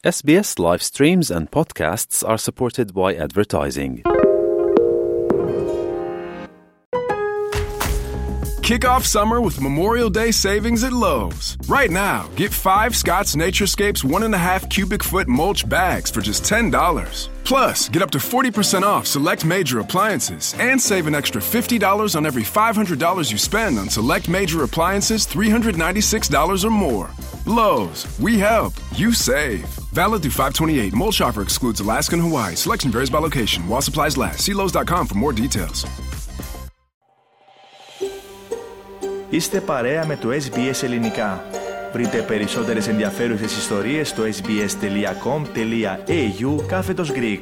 SBS live streams and podcasts are supported by advertising. Kick off summer with Memorial Day savings at Lowe's. Right now, get 5 Scott's Naturescapes 1.5 cubic foot mulch bags for just $10. Plus, get up to 40% off select major appliances and save an extra $50 on every $500 you spend on select major appliances $396 or more. Lowe's, we help, you save. Valid through 5/28. Mulch offer excludes Alaska and Hawaii. Selection varies by location. While supplies last. See Lowe's.com for more details. Είστε παρέα με το SBS Ελληνικά. Βρείτε περισσότερες ενδιαφέρουσες ιστορίες στο sbs.com.au/Greek.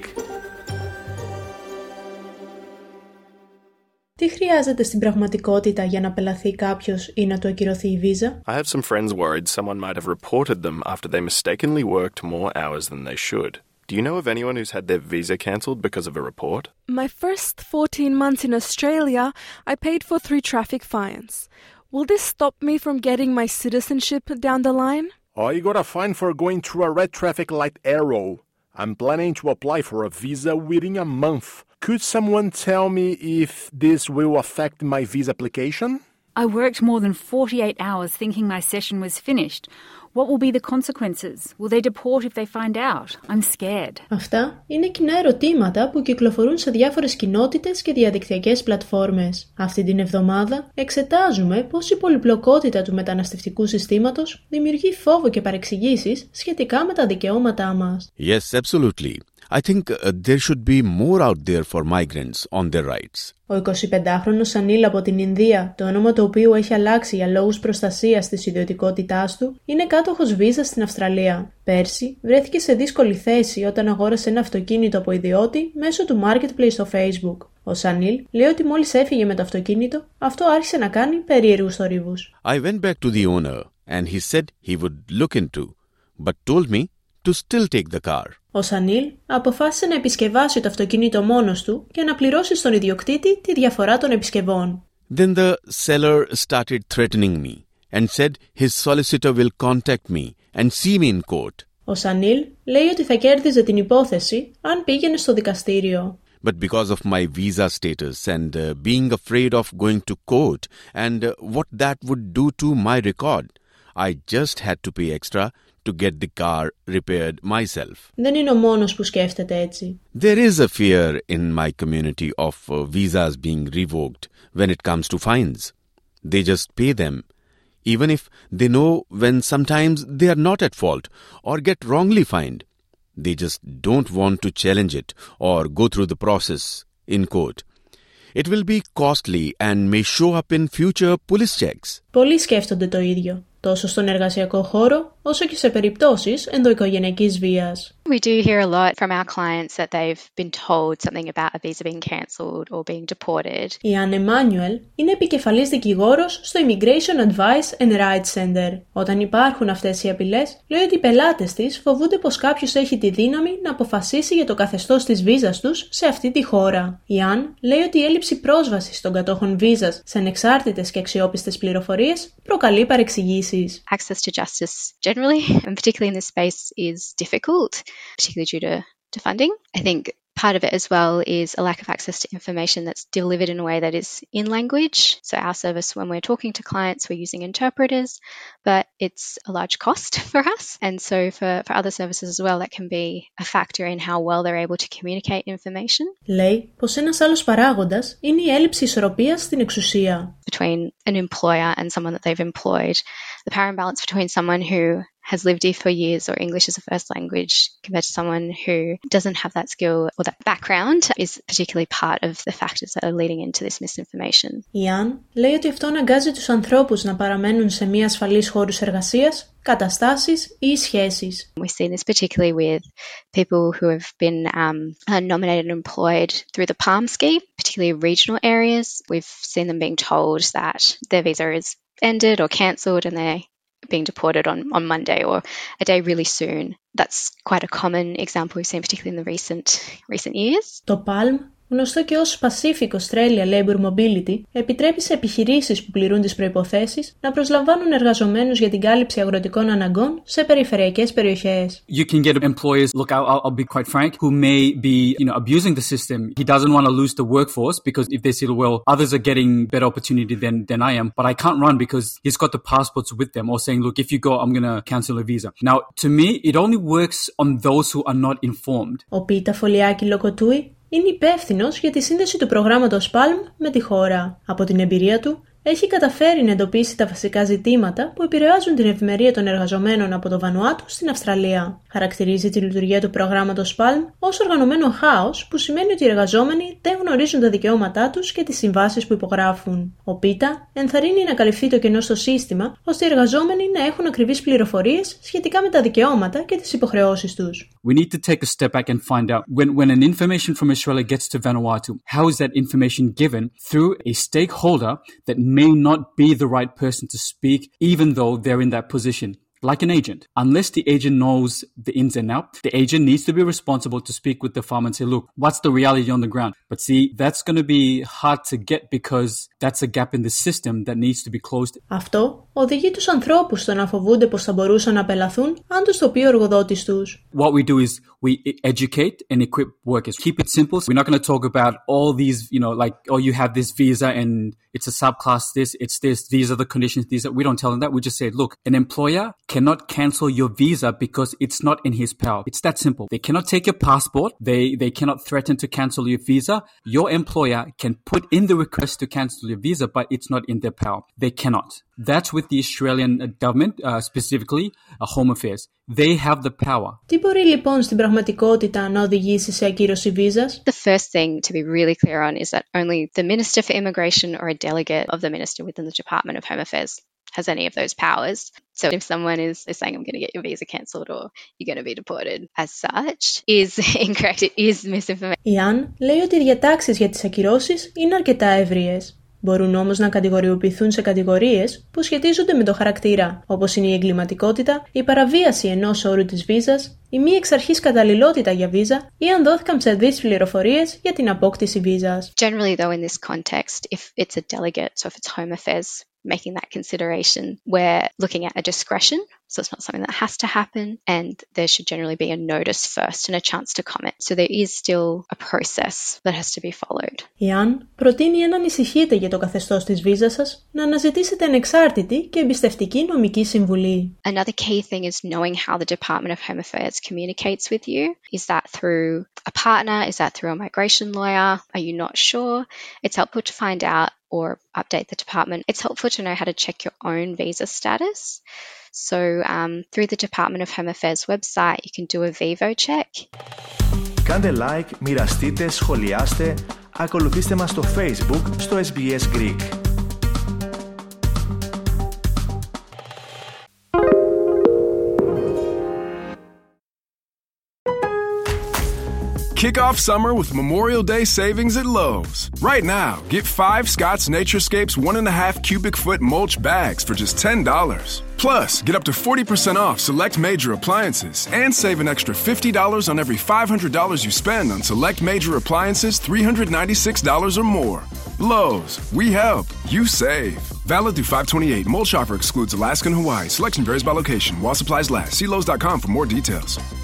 Τι χρειάζεται στην πραγματικότητα για να απελαθεί κάποιος ή να του ακυρωθεί η βίζα? I have some friends worried someone might have reported them after they mistakenly worked more hours than they should. Do you know of anyone who's had their visa cancelled because of a report? My first 14 months in Australia, I paid for 3 traffic fines. Will this stop me from getting my citizenship down the line? Oh, you got a fine for going through a red traffic light arrow. I'm planning to apply for a visa within a month. Could someone tell me if this will affect my visa application? I worked more than 48 hours thinking my session was finished. What will be the consequences? Will they deport if they find out? I'm scared. Αυτά είναι κοινά ερωτήματα που κυκλοφορούν σε διάφορες κοινότητες και διαδικτυακές πλατφόρμες. Αυτή την εβδομάδα εξετάζουμε πώς η πολυπλοκότητα του μεταναστευτικού συστήματος δημιουργεί φόβο και παρεξηγήσεις σχετικά με τα δικαιώματά μας. Yes, absolutely. I think there should be more out there for migrants on their rights. Ο 25χρονος Σανίλ από την Ινδία, το όνομα του οποίου έχει αλλάξει για λόγους προστασίας της ιδιωτικότητάς του, είναι κάτοχος βίζας στην Αυστραλία. Πέρσι βρέθηκε σε δύσκολη θέση όταν αγόρασε ένα αυτοκίνητο από ιδιώτη μέσω του marketplace στο Facebook. Ο Σανίλ λέει ότι μόλις έφυγε με το αυτοκίνητο, αυτό άρχισε να κάνει περίεργους θορύβους. I went back to the owner and he said he would look into, but told me to still take the car. Ο Σανίλ αποφάσισε να επισκευάσει το αυτοκίνητο μόνος του και να πληρώσει στον ιδιοκτήτη τη διαφορά των επισκευών. Then the seller started threatening me and said his solicitor will contact me and see me in court. Ο Σανίλ λέει ότι θα κέρδιζε την υπόθεση αν πήγαινε στο δικαστήριο. But because of my visa status and being afraid of going to court and what that would do to my record, I just had to pay extra to get the car repaired myself. Δεν είναι ο μόνος που σκέφτεται έτσι. There is a fear in my community of visas being revoked when it comes to fines. They just pay them, even if they know when sometimes they are not at fault or get wrongly fined. They just don't want to challenge it or go through the process in court. It will be costly and may show up in future police checks. Πολλοί σκέφτονται το ίδιο, τόσο στον εργασιακό χώρο, όσο και σε περιπτώσεις ενδοοικογενειακής βίας. We do hear a lot from our clients that they've been told something about a visa being cancelled or being deported. Η Anne Emanuel είναι επικεφαλής δικηγόρος στο Immigration Advice and Rights Center. Όταν υπάρχουν αυτές οι απειλές, λέει ότι οι πελάτες της φοβούνται πως κάποιος έχει τη δύναμη να αποφασίσει για το καθεστώς της βίζας τους σε αυτή τη χώρα. Η Anne λέει ότι η έλλειψη πρόσβασης των κατόχων βίζας σε ανεξάρτητες και αξιόπιστες πληροφορίες προκαλεί παρεξηγήσεις. Access to justice generally, and particularly in this space, is difficult, particularly due to funding. I think part of it as well is a lack of access to information that's delivered in a way that is in language. So our service, when we're talking to clients, we're using interpreters, but it's a large cost for us. And so for other services as well, that can be a factor in how well they're able to communicate information. Λέει πως ένας άλλος παράγοντας είναι η έλλειψη ισορροπίας στην εξουσία. Between an employer and someone that they've employed, the power imbalance between someone who has lived here for years or English as a first language compared to someone who doesn't have that skill or that background is particularly part of the factors that are leading into this misinformation. Η Anne λέει ότι αυτό αναγκάζει τους ανθρώπους να παραμένουν σε μία ασφαλής χώρους εργασίας, καταστάσεις ή σχέσεις. We've seen this particularly with people who have been nominated and employed through the PALM scheme, particularly regional areas. We've seen them being told that their visa is ended or cancelled and they're being deported on Monday or a day really soon. That's quite a common example we've seen, particularly in the recent years. Το PALM γνωστό και ως Pacific Australia Labour Mobility, επιτρέπει σε επιχειρήσεις που πληρούν τις προϋποθέσεις να προσλαμβάνουν εργαζομένους για την κάλυψη αγροτικών αναγκών σε περιφερειακές περιοχές. You can get employers, look, I'll be quite frank, who may be, abusing the system. He doesn't want to lose the workforce because if they see, well, others are getting better opportunity than I am, but I can't run because he's got the passports with them, or saying, look, if you go, I'm going to cancel a visa. Now, to me, it only works on those who are not informed. Ο Πίτα Φολιάκη Λοκοτούι είναι υπεύθυνος για τη σύνδεση του προγράμματος Palm με τη χώρα. Από την εμπειρία του, έχει καταφέρει να εντοπίσει τα βασικά ζητήματα που επηρεάζουν την ευημερία των εργαζομένων από το Βανουάτου στην Αυστραλία. Χαρακτηρίζει τη λειτουργία του προγράμματος Palm ως οργανωμένο χάος, που σημαίνει ότι οι εργαζόμενοι δεν γνωρίζουν τα δικαιώματά τους και τις συμβάσεις που υπογράφουν. Ο Πίτα ενθαρρύνει να καλυφθεί το κενό στο σύστημα, ώστε οι εργαζόμενοι να έχουν ακριβείς πληροφορίες σχετικά με τα δικαιώματα και τις υποχρεώσεις τους. We need to take a step back and find out when an information from Australia gets to Vanuatu, how is that information given through a stakeholder that may not be the right person to speak, even though they're in that position, like an agent. Unless the agent knows the ins and outs, the agent needs to be responsible to speak with the farmer and say, look, what's the reality on the ground? But see, that's going to be hard to get because that's a gap in the system that needs to be closed. Αυτό οδηγεί τους ανθρώπους στο να φοβούνται πως θα μπορούσαν να απελαθούν αν τους το πει ο εργοδότης τους. What we do is we educate and equip workers. Keep it simple. We're not going to talk about all these, like, oh, you have this visa and it's a subclass this, it's this, these are the conditions, these are, we don't tell them that. We just say, look, an employer cannot cancel your visa because it's not in his power. It's that simple. They cannot take your passport. They cannot threaten to cancel your visa. Your employer can put in the request to cancel your visa, but it's not in their power. They cannot. That's with the Australian government, specifically Home Affairs. They have the power. Τι μπορεί λοιπόν στην πραγματικότητα να οδηγήσει σε ακύρωση βίζας? The first thing to be really clear on is that only the Minister for Immigration or a delegate of the Minister within the Department of Home Affairs has any of those powers. So if someone is saying, I'm going to get your visa cancelled or you're going to be deported as such, is incorrect. It is misinformation. Η Αν λέει ότι οι διατάξεις για τις ακυρώσεις είναι αρκετά ευρείες. Μπορούν όμως να κατηγοριοποιηθούν σε κατηγορίες που σχετίζονται με το χαρακτήρα, όπως είναι η εγκληματικότητα, η παραβίαση ενός όρου της βίζας, η μη εξ αρχής καταλληλότητα για βίζα ή αν δόθηκαν ψευδείς πληροφορίες για την απόκτηση βίζας. Generally, though, in this context, if it's a delegate, so if it's Home Affairs making that consideration, we're looking at a discretion. So it's not something that has to happen, and there should generally be a notice first and a chance to comment. So there is still a process that has to be followed. Η Αν προτείνει αν ανησυχείτε για το καθεστώς της βίζας σας, να αναζητήσετε ανεξάρτητη και εμπιστευτική νομική συμβουλή. Another key thing is knowing how the Department of Home Affairs communicates with you. Is that through a partner? Is that through a migration lawyer? Are you not sure? It's helpful to find out or update the department. It's helpful to know how to check your own visa status. So through the Department of Home Affairs website, you can do a Vivo check. Κάντε like, μοιραστείτε, σχολιάστε, ακολουθήστε μας στο Facebook, στο SBS Greek. Kick off summer with Memorial Day savings at Lowe's. Right now, get 5 Scott's Naturescapes 1.5 cubic foot mulch bags for just $10. Plus, get up to 40% off select major appliances and save an extra $50 on every $500 you spend on select major appliances $396 or more. Lowe's, we help, you save. Valid through 5/28. Mulch offer excludes Alaska and Hawaii. Selection varies by location. While supplies last. See Lowe's.com for more details.